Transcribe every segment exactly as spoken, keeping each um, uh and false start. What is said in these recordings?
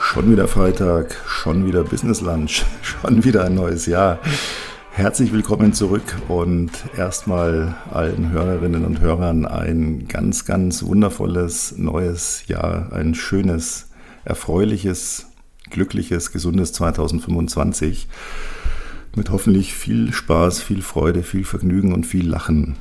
Schon wieder Freitag, schon wieder Business Lunch, schon wieder ein neues Jahr. Herzlich willkommen zurück und erstmal allen Hörerinnen und Hörern ein ganz, ganz wundervolles neues Jahr, ein schönes, erfreuliches, glückliches, gesundes zweitausendfünfundzwanzig mit hoffentlich viel Spaß, viel Freude, viel Vergnügen und viel Lachen.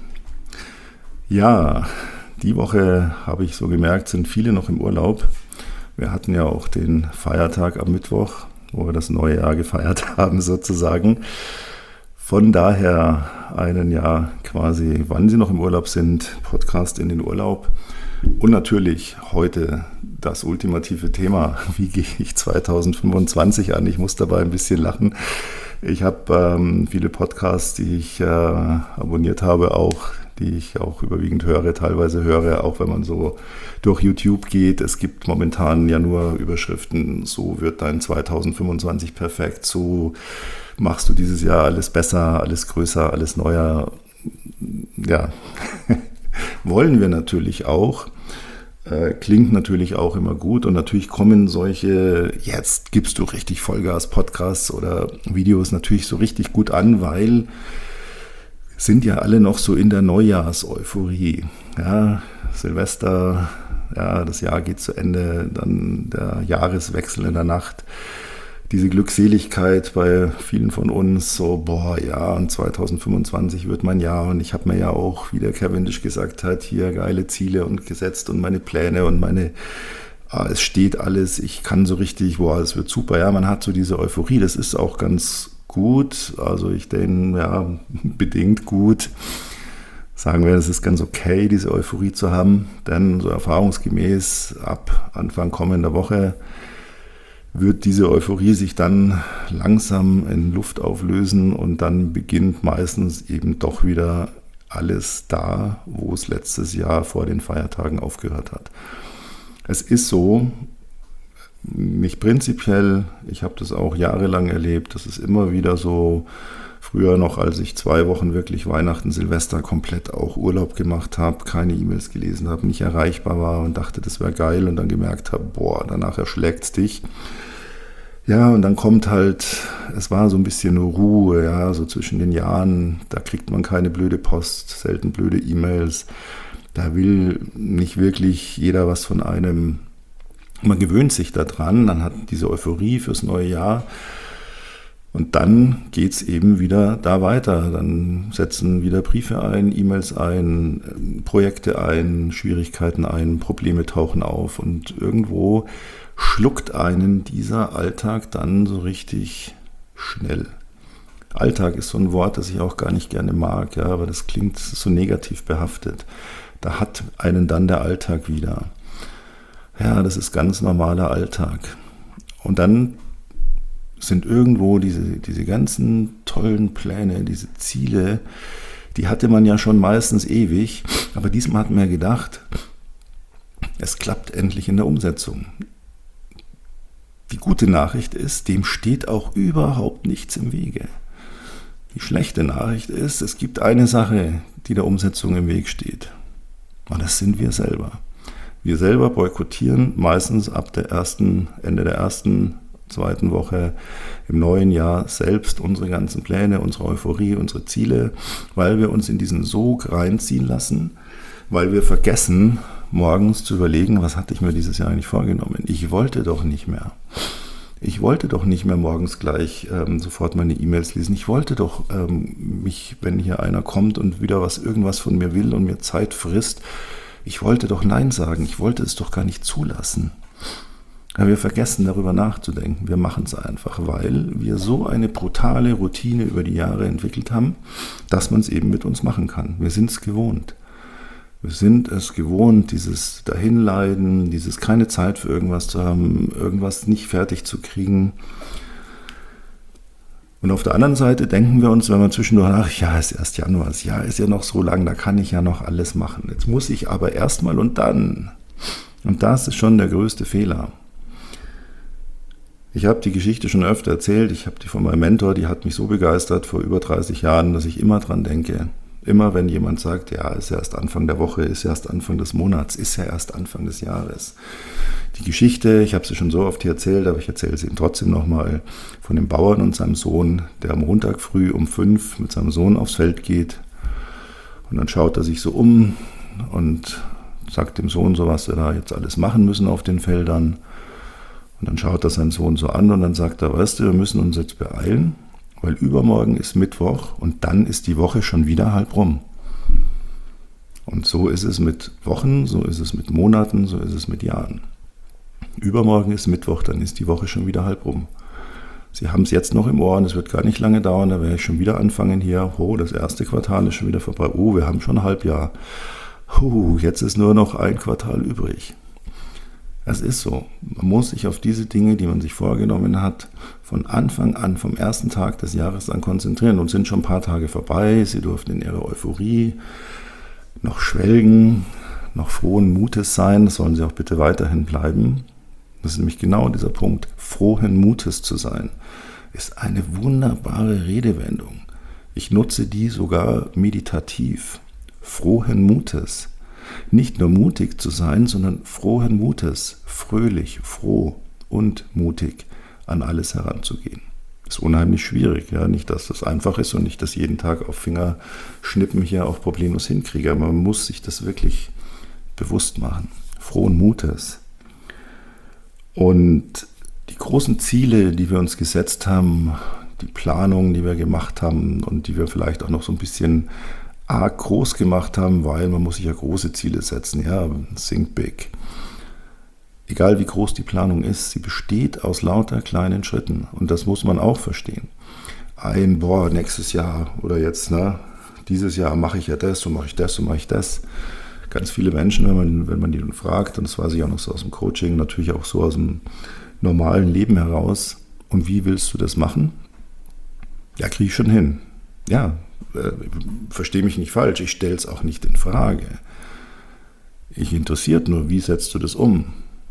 Ja, die Woche habe ich so gemerkt, sind viele noch im Urlaub. Wir hatten ja auch den Feiertag am Mittwoch, wo wir das neue Jahr gefeiert haben sozusagen. Von daher einen Jahr quasi, wann Sie noch im Urlaub sind, Podcast in den Urlaub. Und natürlich heute das ultimative Thema, wie gehe ich zweitausendfünfundzwanzig an? Ich muss dabei ein bisschen lachen. Ich habe ähm, viele Podcasts, die ich äh, abonniert habe, auch die ich auch überwiegend höre, teilweise höre, auch wenn man so durch YouTube geht. Es gibt momentan ja nur Überschriften, so wird dein zweitausendfünfundzwanzig perfekt, so machst du dieses Jahr alles besser, alles größer, alles neuer. Ja, wollen wir natürlich auch. Äh, klingt natürlich auch immer gut und natürlich kommen solche, jetzt gibst du richtig Vollgas Podcasts oder Videos natürlich so richtig gut an, weil sind ja alle noch so in der Neujahrseuphorie. Ja, Silvester, ja, das Jahr geht zu Ende, dann der Jahreswechsel in der Nacht. Diese Glückseligkeit bei vielen von uns, so, boah, ja, und zweitausendfünfundzwanzig wird mein Jahr. Und ich habe mir ja auch, wie der Cavendish gesagt hat, hier geile Ziele und gesetzt und meine Pläne und meine, ah, es steht alles, ich kann so richtig, boah, es wird super. Ja, man hat so diese Euphorie, das ist auch ganz gut, also ich denke, ja, bedingt gut. Sagen wir, es ist ganz okay, diese Euphorie zu haben, denn so erfahrungsgemäß ab Anfang kommender Woche wird diese Euphorie sich dann langsam in Luft auflösen und dann beginnt meistens eben doch wieder alles da, wo es letztes Jahr vor den Feiertagen aufgehört hat. Es ist so, nicht prinzipiell, ich habe das auch jahrelang erlebt, das ist immer wieder so, früher noch, als ich zwei Wochen wirklich Weihnachten, Silvester komplett auch Urlaub gemacht habe, keine E-Mails gelesen habe, nicht erreichbar war und dachte, das wäre geil und dann gemerkt habe, boah, danach erschlägt es dich. Ja, und dann kommt halt, es war so ein bisschen nur Ruhe, ja, so zwischen den Jahren, da kriegt man keine blöde Post, selten blöde E-Mails, da will nicht wirklich jeder was von einem. Man gewöhnt sich daran, dann hat diese Euphorie fürs neue Jahr und dann geht es eben wieder da weiter. Dann setzen wieder Briefe ein, E-Mails ein, Projekte ein, Schwierigkeiten ein, Probleme tauchen auf und irgendwo schluckt einen dieser Alltag dann so richtig schnell. Alltag ist so ein Wort, das ich auch gar nicht gerne mag, ja, aber das klingt so negativ behaftet. Da hat einen dann der Alltag wieder. Ja, das ist ganz normaler Alltag. Und dann sind irgendwo diese, diese ganzen tollen Pläne, diese Ziele, die hatte man ja schon meistens ewig, aber diesmal hat man ja gedacht, es klappt endlich in der Umsetzung. Die gute Nachricht ist, dem steht auch überhaupt nichts im Wege. Die schlechte Nachricht ist, es gibt eine Sache, die der Umsetzung im Weg steht. Und das sind wir selber. Wir selber boykottieren meistens ab der ersten, Ende der ersten, zweiten Woche im neuen Jahr selbst unsere ganzen Pläne, unsere Euphorie, unsere Ziele, weil wir uns in diesen Sog reinziehen lassen, weil wir vergessen, morgens zu überlegen, was hatte ich mir dieses Jahr eigentlich vorgenommen. Ich wollte doch nicht mehr. Ich wollte doch nicht mehr morgens gleich ähm, sofort meine E-Mails lesen. Ich wollte doch ähm, mich, wenn hier einer kommt und wieder was, irgendwas von mir will und mir Zeit frisst, ich wollte doch Nein sagen, ich wollte es doch gar nicht zulassen. Aber wir vergessen darüber nachzudenken, wir machen es einfach, weil wir so eine brutale Routine über die Jahre entwickelt haben, dass man es eben mit uns machen kann. Wir sind es gewohnt. Wir sind es gewohnt, dieses Dahinleiden, dieses keine Zeit für irgendwas zu haben, irgendwas nicht fertig zu kriegen. Und auf der anderen Seite denken wir uns, wenn wir zwischendurch, ach ja, es ist erst Januar, das Jahr ist ja noch so lang, da kann ich ja noch alles machen. Jetzt muss ich aber erstmal und dann. Und das ist schon der größte Fehler. Ich habe die Geschichte schon öfter erzählt, ich habe die von meinem Mentor, die hat mich so begeistert vor über dreißig Jahren, dass ich immer dran denke. Immer wenn jemand sagt, ja, ist ja erst Anfang der Woche, ist ja erst Anfang des Monats, ist ja erst Anfang des Jahres. Die Geschichte, ich habe sie schon so oft hier erzählt, aber ich erzähle sie Ihnen trotzdem nochmal, von dem Bauern und seinem Sohn, der am Montag früh um fünf mit seinem Sohn aufs Feld geht. Und dann schaut er sich so um und sagt dem Sohn so, was wir da jetzt alles machen müssen auf den Feldern. Und dann schaut er seinen Sohn so an und dann sagt er, weißt du, wir müssen uns jetzt beeilen, weil übermorgen ist Mittwoch und dann ist die Woche schon wieder halb rum. Und so ist es mit Wochen, so ist es mit Monaten, so ist es mit Jahren. Übermorgen ist Mittwoch, dann ist die Woche schon wieder halb rum. Sie haben es jetzt noch im Ohr und es wird gar nicht lange dauern, da werde ich schon wieder anfangen hier. Oh, das erste Quartal ist schon wieder vorbei. Oh, wir haben schon ein Halbjahr. Oh, jetzt ist nur noch ein Quartal übrig. Es ist so. Man muss sich auf diese Dinge, die man sich vorgenommen hat, von Anfang an, vom ersten Tag des Jahres an konzentrieren. Und sind schon ein paar Tage vorbei. Sie durften in ihrer Euphorie noch schwelgen, noch frohen Mutes sein. Das sollen Sie auch bitte weiterhin bleiben. Das ist nämlich genau dieser Punkt. Frohen Mutes zu sein, ist eine wunderbare Redewendung. Ich nutze die sogar meditativ. Frohen Mutes. Nicht nur mutig zu sein, sondern frohen Mutes, fröhlich, froh und mutig an alles heranzugehen. Das ist unheimlich schwierig. Ja? Nicht, dass das einfach ist und nicht, dass jeden Tag auf Fingerschnippen hier auch problemlos hinkriege. Aber man muss sich das wirklich bewusst machen. Frohen Mutes. Und die großen Ziele, die wir uns gesetzt haben, die Planungen, die wir gemacht haben und die wir vielleicht auch noch so ein bisschen arg groß gemacht haben, weil man muss sich ja große Ziele setzen, ja, think big. Egal wie groß die Planung ist, sie besteht aus lauter kleinen Schritten und das muss man auch verstehen. Ein, boah, nächstes Jahr oder jetzt, ne, dieses Jahr mache ich ja das, so mache ich das, so mache ich das. Ganz viele Menschen, wenn man, wenn man die dann fragt, und das weiß ich auch noch so aus dem Coaching, natürlich auch so aus dem normalen Leben heraus, und wie willst du das machen? Ja, kriege ich schon hin. Ja, äh, verstehe mich nicht falsch, ich stelle es auch nicht in Frage. Ich interessiert nur, wie setzt du das um?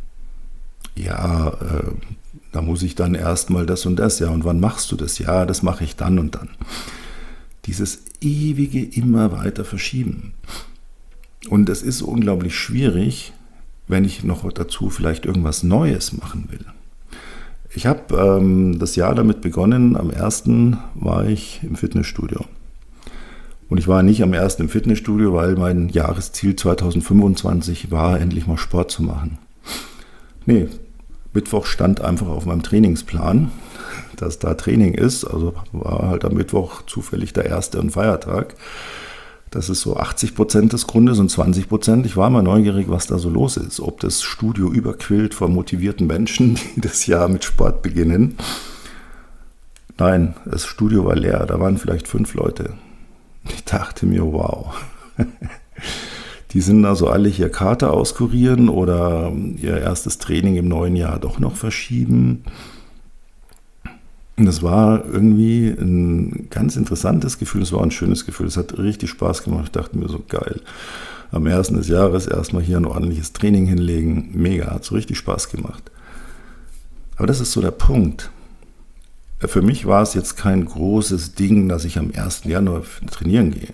Ja, äh, da muss ich dann erstmal das und das, ja, und wann machst du das? Ja, das mache ich dann und dann. Dieses ewige immer weiter verschieben. Und es ist unglaublich schwierig, wenn ich noch dazu vielleicht irgendwas Neues machen will. Ich habe ähm, das Jahr damit begonnen, am ersten war ich im Fitnessstudio. Und ich war nicht am ersten im Fitnessstudio, weil mein Jahresziel zwanzig fünfundzwanzig war, endlich mal Sport zu machen. Nee, Mittwoch stand einfach auf meinem Trainingsplan, dass da Training ist. Also war halt am Mittwoch zufällig der erste und Feiertag. Das ist so achtzig Prozent des Grundes und zwanzig Prozent. Ich war mal neugierig, was da so los ist. Ob das Studio überquillt von motivierten Menschen, die das Jahr mit Sport beginnen. Nein, das Studio war leer. Da waren vielleicht fünf Leute. Ich dachte mir, wow. Die sind also alle hier Karte auskurieren oder ihr erstes Training im neuen Jahr doch noch verschieben. Und das war irgendwie ein ganz interessantes Gefühl, es war ein schönes Gefühl, es hat richtig Spaß gemacht. Ich dachte mir so, geil, am ersten des Jahres erstmal hier ein ordentliches Training hinlegen, mega, hat so richtig Spaß gemacht. Aber das ist so der Punkt. Für mich war es jetzt kein großes Ding, dass ich am ersten Januar trainieren gehe.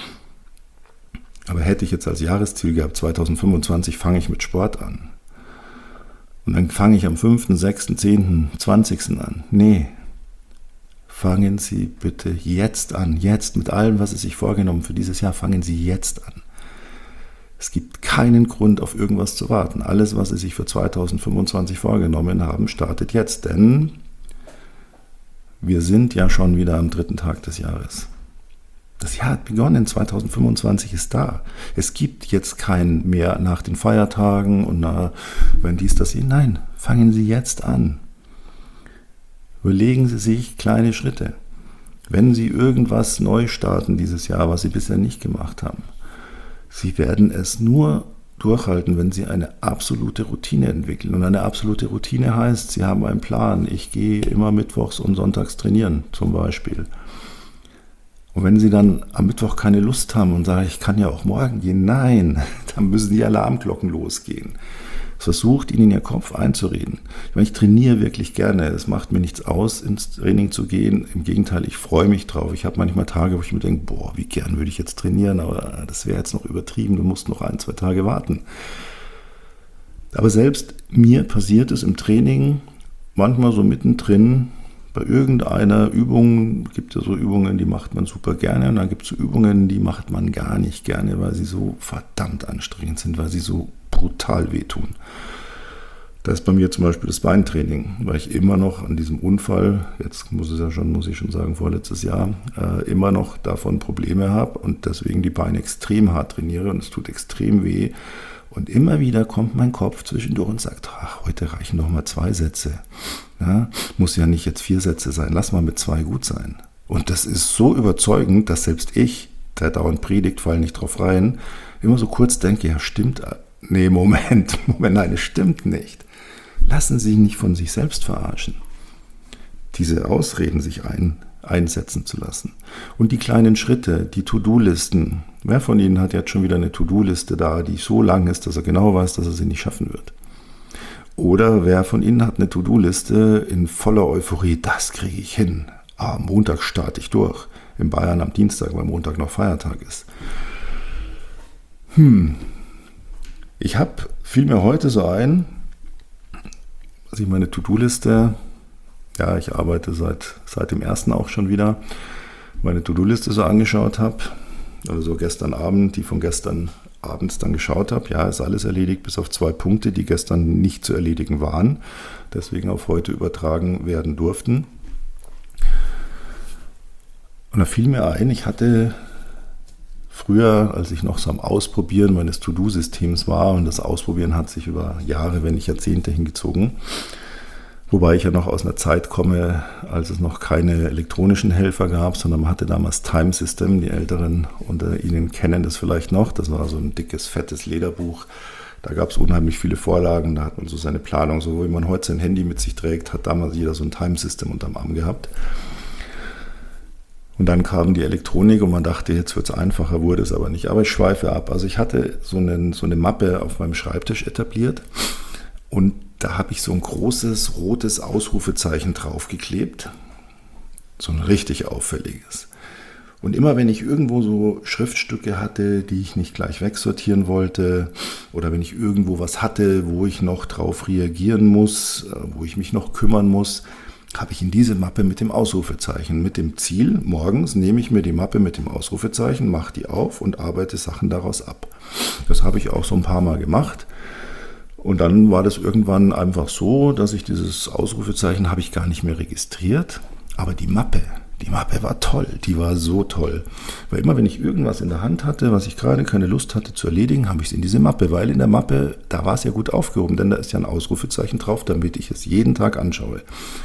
Aber hätte ich jetzt als Jahresziel gehabt, zwanzig fünfundzwanzig fange ich mit Sport an. Und dann fange ich am fünften, sechsten, zehnten, zwanzigsten an. Nee. Fangen Sie bitte jetzt an, jetzt mit allem, was Sie sich vorgenommen für dieses Jahr, fangen Sie jetzt an. Es gibt keinen Grund, auf irgendwas zu warten. Alles, was Sie sich für zwanzig fünfundzwanzig vorgenommen haben, startet jetzt, denn wir sind ja schon wieder am dritten Tag des Jahres. Das Jahr hat begonnen, zwanzig fünfundzwanzig ist da. Es gibt jetzt kein mehr nach den Feiertagen und na, wenn dies, das, hier. Nein, fangen Sie jetzt an. Überlegen Sie sich kleine Schritte. Wenn Sie irgendwas neu starten dieses Jahr, was Sie bisher nicht gemacht haben, Sie werden es nur durchhalten, wenn Sie eine absolute Routine entwickeln. Und eine absolute Routine heißt, Sie haben einen Plan. Ich gehe immer mittwochs und sonntags trainieren, zum Beispiel. Und wenn Sie dann am Mittwoch keine Lust haben und sagen, ich kann ja auch morgen gehen, nein, dann müssen die Alarmglocken losgehen. Es versucht, ihnen in ihr Kopf einzureden. Ich meine, ich trainiere wirklich gerne. Es macht mir nichts aus, ins Training zu gehen. Im Gegenteil, ich freue mich drauf. Ich habe manchmal Tage, wo ich mir denke, boah, wie gern würde ich jetzt trainieren, aber das wäre jetzt noch übertrieben. Du musst noch ein, zwei Tage warten. Aber selbst mir passiert es im Training manchmal so mittendrin, bei irgendeiner Übung, gibt es ja so Übungen, die macht man super gerne, und dann gibt es so Übungen, die macht man gar nicht gerne, weil sie so verdammt anstrengend sind, weil sie so brutal wehtun. Das ist bei mir zum Beispiel das Beintraining, weil ich immer noch an diesem Unfall, jetzt muss es ja schon, muss ich schon sagen, vorletztes Jahr, äh, immer noch davon Probleme habe und deswegen die Beine extrem hart trainiere und es tut extrem weh. Und immer wieder kommt mein Kopf zwischendurch und sagt, ach, heute reichen noch mal zwei Sätze. Ja, muss ja nicht jetzt vier Sätze sein, lass mal mit zwei gut sein. Und das ist so überzeugend, dass selbst ich, der dauernd predigt, fall nicht drauf rein, immer so kurz denke, ja stimmt, nee, Moment, Moment, nein, es stimmt nicht. Lassen Sie sich nicht von sich selbst verarschen. Diese Ausreden sich ein, einsetzen zu lassen. Und die kleinen Schritte, die To-Do-Listen. Wer von Ihnen hat jetzt schon wieder eine To-Do-Liste da, die so lang ist, dass er genau weiß, dass er sie nicht schaffen wird? Oder wer von Ihnen hat eine To-Do-Liste in voller Euphorie, das kriege ich hin. Ah, am Montag starte ich durch. In Bayern am Dienstag, weil Montag noch Feiertag ist. Hm. Ich habe, fiel mir heute so ein, dass ich meine To-Do-Liste, ja, ich arbeite seit, seit dem ersten auch schon wieder, meine To-Do-Liste so angeschaut habe, also gestern Abend, die von gestern abends dann geschaut habe. Ja, ist alles erledigt, bis auf zwei Punkte, die gestern nicht zu erledigen waren, deswegen auf heute übertragen werden durften. Und da fiel mir ein, ich hatte früher, als ich noch so am Ausprobieren meines To-Do-Systems war, und das Ausprobieren hat sich über Jahre, wenn nicht Jahrzehnte hingezogen, wobei ich ja noch aus einer Zeit komme, als es noch keine elektronischen Helfer gab, sondern man hatte damals Time System. Die Älteren unter Ihnen kennen das vielleicht noch. Das war so ein dickes, fettes Lederbuch. Da gab es unheimlich viele Vorlagen. Da hat man so seine Planung, so wie man heute sein Handy mit sich trägt, hat damals jeder so ein Time System unterm Arm gehabt. Und dann kam die Elektronik und man dachte, jetzt wird es einfacher, wurde es aber nicht. Aber ich schweife ab. Also ich hatte so, einen, so eine Mappe auf meinem Schreibtisch etabliert und da habe ich so ein großes rotes Ausrufezeichen draufgeklebt. So ein richtig auffälliges. Und immer wenn ich irgendwo so Schriftstücke hatte, die ich nicht gleich wegsortieren wollte, oder wenn ich irgendwo was hatte, wo ich noch drauf reagieren muss, wo ich mich noch kümmern muss, habe ich in diese Mappe mit dem Ausrufezeichen, mit dem Ziel, morgens nehme ich mir die Mappe mit dem Ausrufezeichen, mache die auf und arbeite Sachen daraus ab. Das habe ich auch so ein paar Mal gemacht. Und dann war das irgendwann einfach so, dass ich dieses Ausrufezeichen habe ich gar nicht mehr registriert. Aber die Mappe, die Mappe war toll, die war so toll. Weil immer wenn ich irgendwas in der Hand hatte, was ich gerade keine Lust hatte zu erledigen, habe ich es in diese Mappe. Weil in der Mappe, da war es ja gut aufgehoben, denn da ist ja ein Ausrufezeichen drauf, damit ich es jeden Tag anschaue.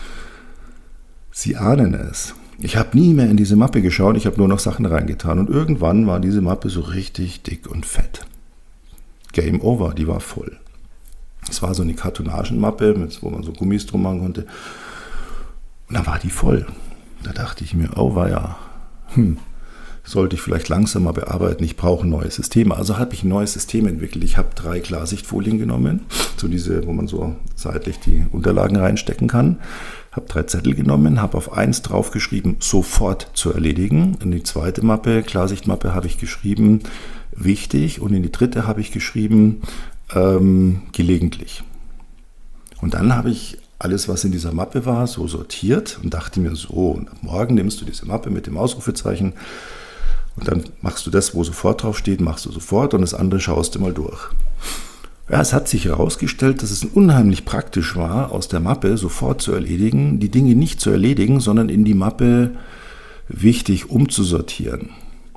Sie ahnen es. Ich habe nie mehr in diese Mappe geschaut, ich habe nur noch Sachen reingetan. Und irgendwann war diese Mappe so richtig dick und fett. Game over, die war voll. Es war so eine Kartonagenmappe, wo man so Gummis drum machen konnte. Und dann war die voll. Da dachte ich mir, oh weia, hm, sollte ich vielleicht langsamer bearbeiten, ich brauche ein neues System. Also habe ich ein neues System entwickelt. Ich habe drei Klarsichtfolien genommen, so diese, wo man so seitlich die Unterlagen reinstecken kann. Habe drei Zettel genommen, habe auf eins draufgeschrieben, sofort zu erledigen. In die zweite Mappe, Klarsichtmappe, habe ich geschrieben, wichtig. Und in die dritte habe ich geschrieben, ähm, gelegentlich. Und dann habe ich alles, was in dieser Mappe war, so sortiert und dachte mir so, und ab morgen nimmst du diese Mappe mit dem Ausrufezeichen und dann machst du das, wo sofort drauf steht, machst du sofort und das andere schaust du mal durch. Ja, es hat sich herausgestellt, dass es unheimlich praktisch war, aus der Mappe sofort zu erledigen, die Dinge nicht zu erledigen, sondern in die Mappe wichtig umzusortieren.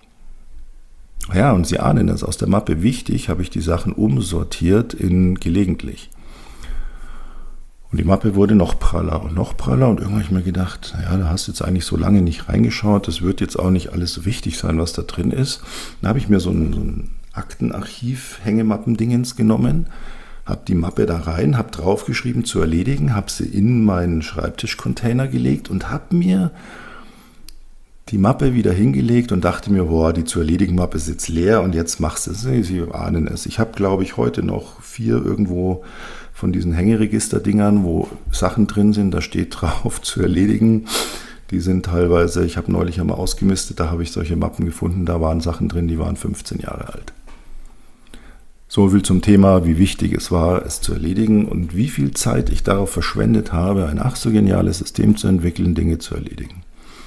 Ja, und Sie ahnen das, aus der Mappe wichtig habe ich die Sachen umsortiert in gelegentlich. Und die Mappe wurde noch praller und noch praller und irgendwann habe ich mir gedacht, naja, da hast du jetzt eigentlich so lange nicht reingeschaut, das wird jetzt auch nicht alles so wichtig sein, was da drin ist. Dann habe ich mir so ein, so ein Aktenarchiv-Hängemappen-Dingens genommen, habe die Mappe da rein, habe draufgeschrieben zu erledigen, habe sie in meinen Schreibtischcontainer gelegt und habe mir die Mappe wieder hingelegt und dachte mir, boah, die zu erledigen Mappe ist jetzt leer und jetzt machst du es. Sie ahnen es. Ich habe, glaube ich, heute noch vier irgendwo von diesen Hängeregister-Dingern, wo Sachen drin sind, da steht drauf zu erledigen. Die sind teilweise, ich habe neulich einmal ausgemistet, da habe ich solche Mappen gefunden, da waren Sachen drin, die waren fünfzehn Jahre alt. So viel zum Thema, wie wichtig es war, es zu erledigen und wie viel Zeit ich darauf verschwendet habe, ein ach so geniales System zu entwickeln, Dinge zu erledigen.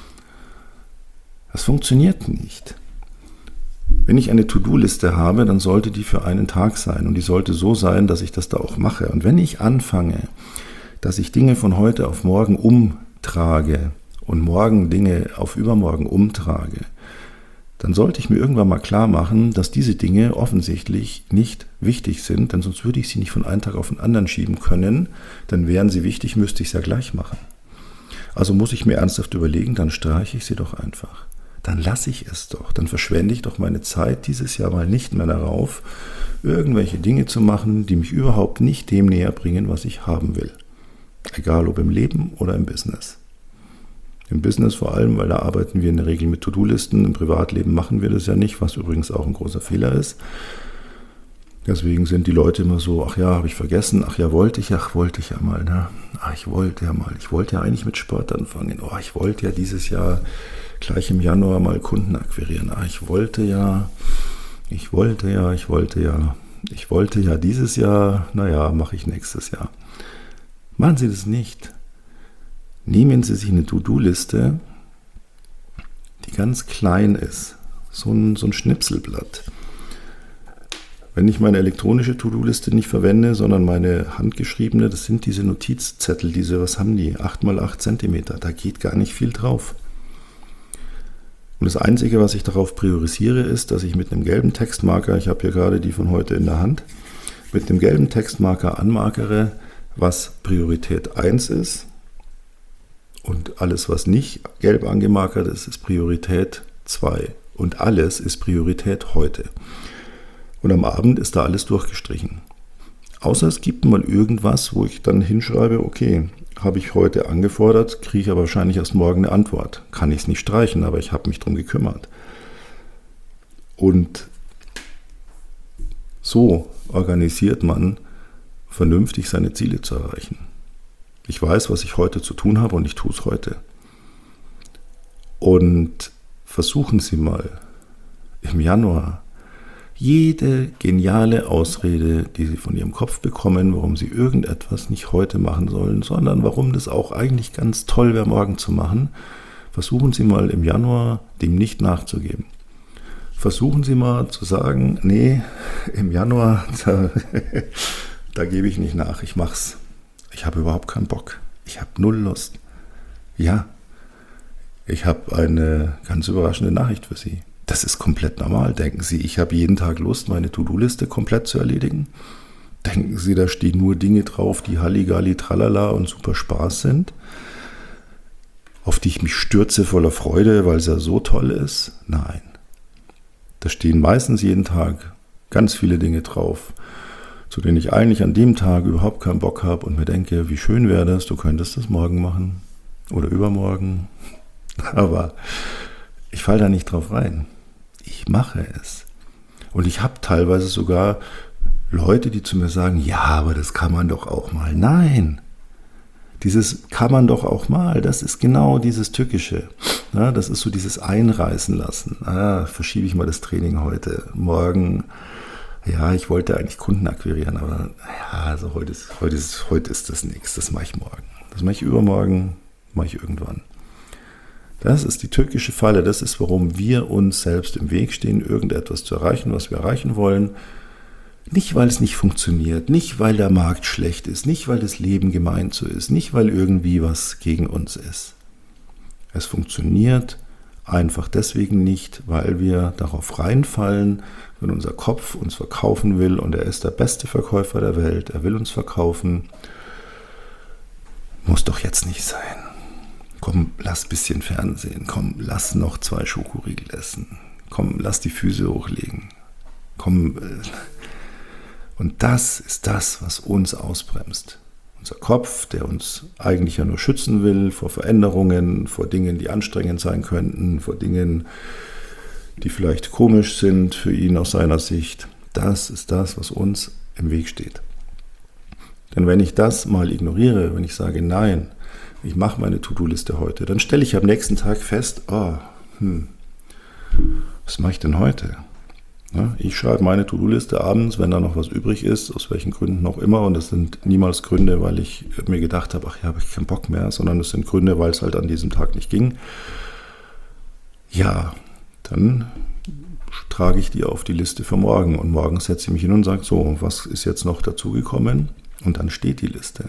Das funktioniert nicht. Wenn ich eine To-Do-Liste habe, dann sollte die für einen Tag sein und die sollte so sein, dass ich das da auch mache. Und wenn ich anfange, dass ich Dinge von heute auf morgen umtrage und morgen Dinge auf übermorgen umtrage, dann sollte ich mir irgendwann mal klar machen, dass diese Dinge offensichtlich nicht wichtig sind, denn sonst würde ich sie nicht von einem Tag auf den anderen schieben können, dann wären sie wichtig, müsste ich es ja gleich machen. Also muss ich mir ernsthaft überlegen, dann streiche ich sie doch einfach. Dann lasse ich es doch, dann verschwende ich doch meine Zeit dieses Jahr mal nicht mehr darauf, irgendwelche Dinge zu machen, die mich überhaupt nicht dem näher bringen, was ich haben will. Egal ob im Leben oder im Business. Im Business vor allem, weil da arbeiten wir in der Regel mit To-Do-Listen. Im Privatleben machen wir das ja nicht, was übrigens auch ein großer Fehler ist. Deswegen sind die Leute immer so, ach ja, habe ich vergessen, ach ja, wollte ich, ach wollte ich ja mal, ne? Ach, ich wollte ja mal, ich wollte ja eigentlich mit Sport anfangen. Oh, ich wollte ja dieses Jahr gleich im Januar mal Kunden akquirieren. Ah, ich wollte ja, ich wollte ja, ich wollte ja, ich wollte ja dieses Jahr, naja, mache ich nächstes Jahr. Machen Sie das nicht. Nehmen Sie sich eine To-Do-Liste, die ganz klein ist, so ein, so ein Schnipselblatt. Wenn ich meine elektronische To-Do-Liste nicht verwende, sondern meine handgeschriebene, das sind diese Notizzettel, diese, was haben die, acht mal acht Zentimeter, da geht gar nicht viel drauf. Und das Einzige, was ich darauf priorisiere, ist, dass ich mit einem gelben Textmarker, ich habe hier gerade die von heute in der Hand, mit einem gelben Textmarker anmarkere, was Priorität eins ist. Und alles, was nicht gelb angemarkert ist, ist Priorität zwei. Und alles ist Priorität heute. Und am Abend ist da alles durchgestrichen. Außer es gibt mal irgendwas, wo ich dann hinschreibe, okay, habe ich heute angefordert, kriege ich aber wahrscheinlich erst morgen eine Antwort. Kann ich es nicht streichen, aber ich habe mich darum gekümmert. Und so organisiert man vernünftig seine Ziele zu erreichen. Ich weiß, was ich heute zu tun habe und ich tue es heute. Und versuchen Sie mal im Januar jede geniale Ausrede, die Sie von Ihrem Kopf bekommen, warum Sie irgendetwas nicht heute machen sollen, sondern warum das auch eigentlich ganz toll wäre, morgen zu machen, versuchen Sie mal im Januar dem nicht nachzugeben. Versuchen Sie mal zu sagen, nee, im Januar, da, da gebe ich nicht nach, ich mach's. Ich habe überhaupt keinen Bock. Ich habe null Lust. Ja, ich habe eine ganz überraschende Nachricht für Sie. Das ist komplett normal. Denken Sie, ich habe jeden Tag Lust, meine To-Do-Liste komplett zu erledigen? Denken Sie, da stehen nur Dinge drauf, die Halligalli, Tralala und super Spaß sind? Auf die ich mich stürze voller Freude, weil es ja so toll ist? Nein. Da stehen meistens jeden Tag ganz viele Dinge drauf, zu denen ich eigentlich an dem Tag überhaupt keinen Bock habe und mir denke, wie schön wäre das, du könntest das morgen machen oder übermorgen. Aber ich falle da nicht drauf rein. Ich mache es. Und ich habe teilweise sogar Leute, die zu mir sagen, ja, aber das kann man doch auch mal. Nein, dieses kann man doch auch mal, das ist genau dieses Tückische. Ja, das ist so dieses Einreißen lassen. Ah, verschiebe ich mal das Training heute, morgen. Ja, ich wollte eigentlich Kunden akquirieren, aber ja, also heute ist, heute ist, heute ist das nichts, das mache ich morgen. Das mache ich übermorgen, mache ich irgendwann. Das ist die türkische Falle, das ist, warum wir uns selbst im Weg stehen, irgendetwas zu erreichen, was wir erreichen wollen. Nicht, weil es nicht funktioniert, nicht, weil der Markt schlecht ist, nicht, weil das Leben gemeint so ist, nicht, weil irgendwie was gegen uns ist. Es funktioniert einfach deswegen nicht, weil wir darauf reinfallen, wenn unser Kopf uns verkaufen will und er ist der beste Verkäufer der Welt, er will uns verkaufen, muss doch jetzt nicht sein. Komm, lass ein bisschen Fernsehen, komm, lass noch zwei Schokoriegel essen, komm, lass die Füße hochlegen, komm. Und das ist das, was uns ausbremst. unser Kopf, der uns eigentlich ja nur schützen will vor Veränderungen, vor Dingen, die anstrengend sein könnten, vor Dingen, die vielleicht komisch sind für ihn aus seiner Sicht. Das ist das, was uns im Weg steht. Denn wenn ich das mal ignoriere, wenn ich sage, nein, ich mache meine To-Do-Liste heute, dann stelle ich am nächsten Tag fest, oh, hm, was mache ich denn heute? Ja, ich schreibe meine To-Do-Liste abends, wenn da noch was übrig ist, aus welchen Gründen auch immer. Und das sind niemals Gründe, weil ich mir gedacht habe, ach ja, habe ich keinen Bock mehr, sondern es sind Gründe, weil es halt an diesem Tag nicht ging. Ja, dann trage ich die auf die Liste für morgen. Und morgen setze ich mich hin und sage, so, was ist jetzt noch dazugekommen? Und dann steht die Liste.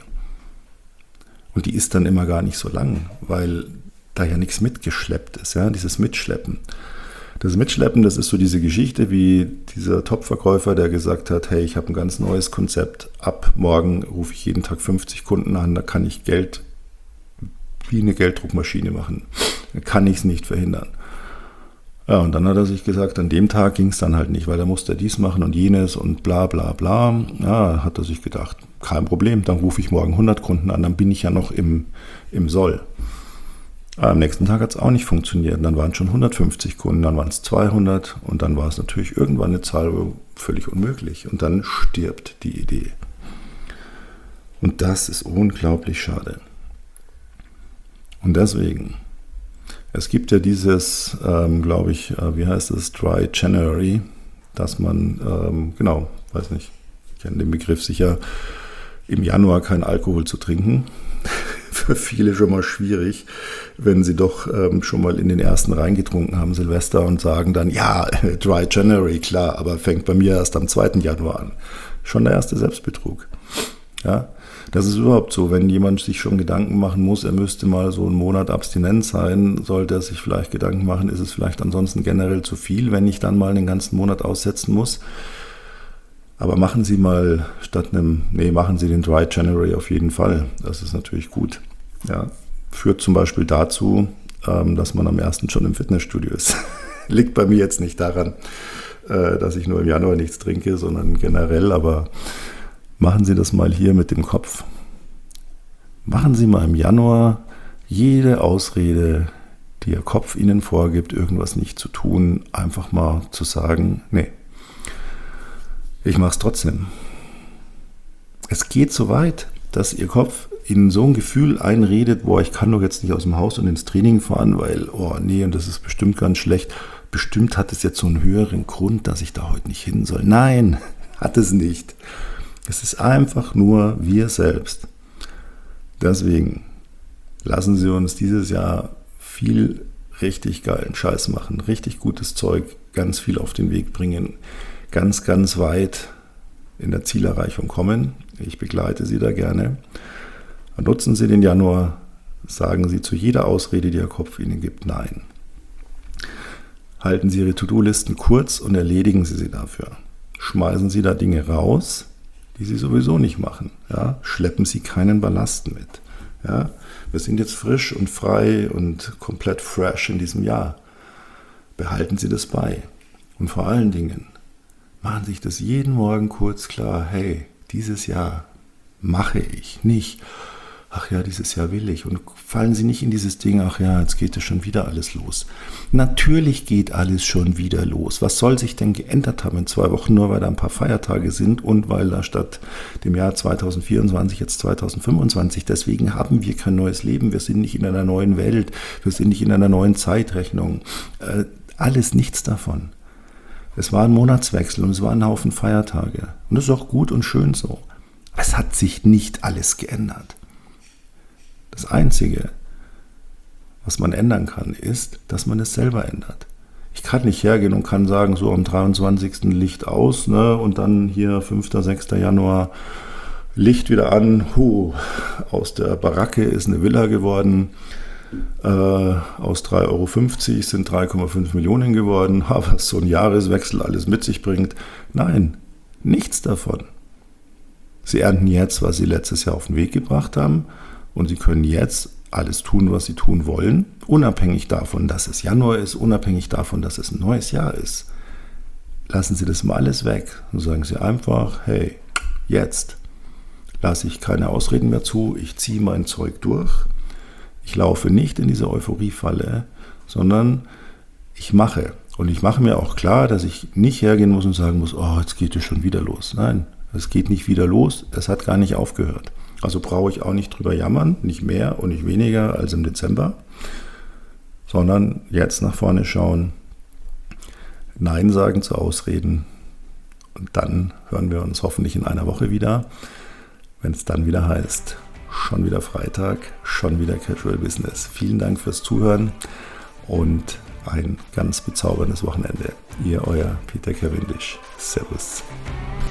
Und die ist dann immer gar nicht so lang, weil da ja nichts mitgeschleppt ist, ja, dieses Mitschleppen. Das Mitschleppen, das ist so diese Geschichte wie dieser Top-Verkäufer, der gesagt hat, hey, ich habe ein ganz neues Konzept, ab morgen rufe ich jeden Tag fünfzig Kunden an, da kann ich Geld wie eine Gelddruckmaschine machen. Da kann ich es nicht verhindern. Ja, und dann hat er sich gesagt, an dem Tag ging es dann halt nicht, weil er musste dies machen und jenes und bla bla bla. Ja, hat er sich gedacht, kein Problem, dann rufe ich morgen hundert Kunden an, dann bin ich ja noch im, im Soll. Am nächsten Tag hat es auch nicht funktioniert. Dann waren es schon hundertfünfzig Kunden, dann waren es zweihundert und dann war es natürlich irgendwann eine Zahl völlig unmöglich. Und dann stirbt die Idee. Und das ist unglaublich schade. Und deswegen, es gibt ja dieses, ähm, glaube ich, äh, wie heißt es, Dry January, dass man, ähm, genau, weiß nicht, ich kenne den Begriff sicher, im Januar kein Alkohol zu trinken. Für viele schon mal schwierig, wenn sie doch ähm, schon mal in den ersten reingetrunken haben, Silvester, und sagen dann, ja, Dry January, klar, aber fängt bei mir erst am zweiten Januar an. Schon der erste Selbstbetrug. Ja, das ist überhaupt so, wenn jemand sich schon Gedanken machen muss, er müsste mal so einen Monat abstinent sein, sollte er sich vielleicht Gedanken machen, ist es vielleicht ansonsten generell zu viel, wenn ich dann mal den ganzen Monat aussetzen muss. Aber machen Sie mal statt einem, nee, machen Sie den Dry January auf jeden Fall. Das ist natürlich gut. Ja, führt zum Beispiel dazu, dass man am ersten schon im Fitnessstudio ist. Liegt bei mir jetzt nicht daran, dass ich nur im Januar nichts trinke, sondern generell. Aber machen Sie das mal hier mit dem Kopf. Machen Sie mal im Januar jede Ausrede, die Ihr Kopf Ihnen vorgibt, irgendwas nicht zu tun, einfach mal zu sagen, nee. Ich mache es trotzdem. Es geht so weit, dass Ihr Kopf Ihnen so ein Gefühl einredet, boah, ich kann doch jetzt nicht aus dem Haus und ins Training fahren, weil, oh nee, und das ist bestimmt ganz schlecht. Bestimmt hat es jetzt so einen höheren Grund, dass ich da heute nicht hin soll. Nein, hat es nicht. Es ist einfach nur wir selbst. Deswegen lassen Sie uns dieses Jahr viel richtig geilen Scheiß machen, richtig gutes Zeug, ganz viel auf den Weg bringen, ganz, ganz weit in der Zielerreichung kommen. Ich begleite Sie da gerne. Nutzen Sie den Januar, sagen Sie zu jeder Ausrede, die Ihr Kopf Ihnen gibt, nein. Halten Sie Ihre To-Do-Listen kurz und erledigen Sie sie dafür. Schmeißen Sie da Dinge raus, die Sie sowieso nicht machen. Ja? Schleppen Sie keinen Ballast mit. Ja? Wir sind jetzt frisch und frei und komplett fresh in diesem Jahr. Behalten Sie das bei. Und vor allen Dingen, machen Sie sich das jeden Morgen kurz klar, hey, dieses Jahr mache ich nicht, ach ja, dieses Jahr will ich. Und fallen Sie nicht in dieses Ding, ach ja, jetzt geht es schon wieder alles los. Natürlich geht alles schon wieder los. Was soll sich denn geändert haben in zwei Wochen, nur weil da ein paar Feiertage sind und weil da statt dem Jahr zweitausendvierundzwanzig jetzt zweitausendfünfundzwanzig, deswegen haben wir kein neues Leben, wir sind nicht in einer neuen Welt, wir sind nicht in einer neuen Zeitrechnung. Äh, alles nichts davon. Es war ein Monatswechsel und es waren ein Haufen Feiertage. Und das ist auch gut und schön so. Aber es hat sich nicht alles geändert. Das Einzige, was man ändern kann, ist, dass man es selber ändert. Ich kann nicht hergehen und kann sagen, so am dreiundzwanzigsten Licht aus, ne, und dann hier fünfter, sechster Januar Licht wieder an. Huh, aus der Baracke ist eine Villa geworden. Äh, aus drei Euro fünfzig sind drei Komma fünf Millionen geworden. Ha, was so ein Jahreswechsel alles mit sich bringt. Nein, nichts davon. Sie ernten jetzt, was Sie letztes Jahr auf den Weg gebracht haben. Und Sie können jetzt alles tun, was Sie tun wollen, unabhängig davon, dass es Januar ist, unabhängig davon, dass es ein neues Jahr ist. Lassen Sie das mal alles weg und sagen Sie einfach, hey, jetzt. lasse ich keine Ausreden mehr zu, ich ziehe mein Zeug durch, ich laufe nicht in diese Euphoriefalle, sondern ich mache. Und ich mache mir auch klar, dass ich nicht hergehen muss und sagen muss, oh, jetzt geht es schon wieder los. Nein, es geht nicht wieder los, es hat gar nicht aufgehört. Also brauche ich auch nicht drüber jammern, nicht mehr und nicht weniger als im Dezember, sondern jetzt nach vorne schauen, Nein sagen zu Ausreden und dann hören wir uns hoffentlich in einer Woche wieder, wenn es dann wieder heißt, schon wieder Freitag, schon wieder Casual Business. Vielen Dank fürs Zuhören und ein ganz bezauberndes Wochenende. Ihr, euer Peter Cavendish. Servus.